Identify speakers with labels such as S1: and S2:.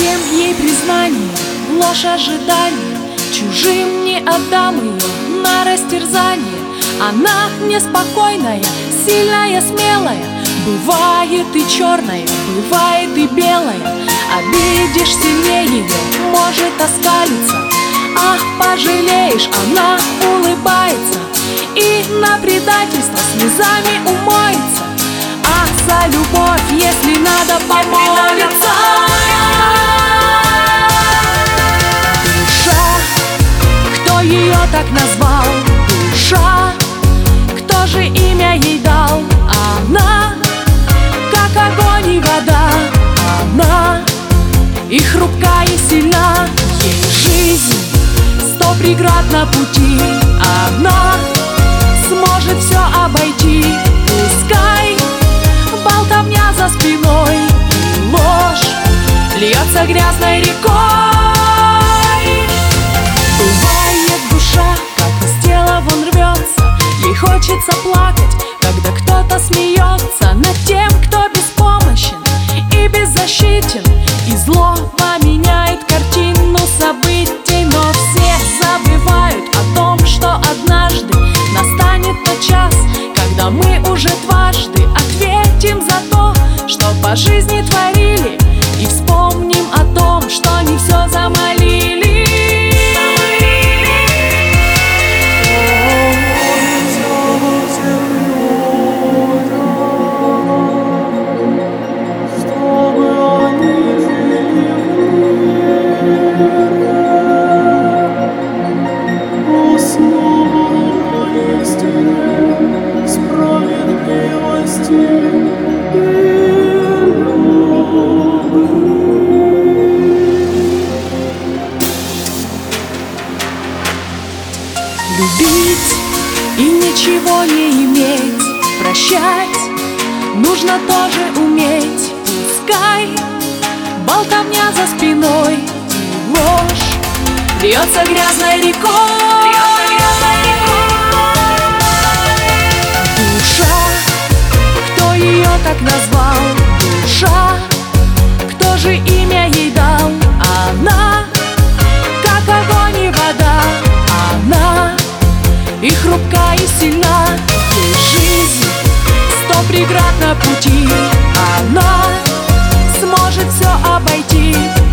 S1: Зачем ей признание, ложь ожидания? Чужим не отдам ее на растерзание. Она неспокойная, сильная, смелая. Бывает и черная, бывает и белая. Обидишь сильнее ее, может оскалиться. Ах, пожалеешь, она улыбается и на предательство слезами умоется. А за любовь, если надо, помолится. Душа, кто ее так назвал? Душа, кто же имя ей дал? Она, как огонь и вода. Она и хрупка, и сильна. Ей жизнь 100 преград на пути. Она сможет все обойти. Пускай болтовня за спиной и ложь льется грязной рекой. Бывает душа, как из тела вон рвется. Ей хочется плакать, когда кто-то смеется над тем, кто беспомощен и беззащитен. И злоба меняет картину событий, но все забывают о том, что однажды настанет тот час, когда мы уже дважды ответим за то, что по жизни творили, и вспомним о том, что не все замолили. Любить и ничего не иметь, прощать нужно тоже уметь. Пускай болтовня за спиной и ложь льется грязной рекой. Душа, кто ее так назвал? Душа, кто же имя ей дал? Она, как огонь и вода. Она и хрупка, и сильна. Ей жизнь 100 преград на пути. Она сможет все обойти.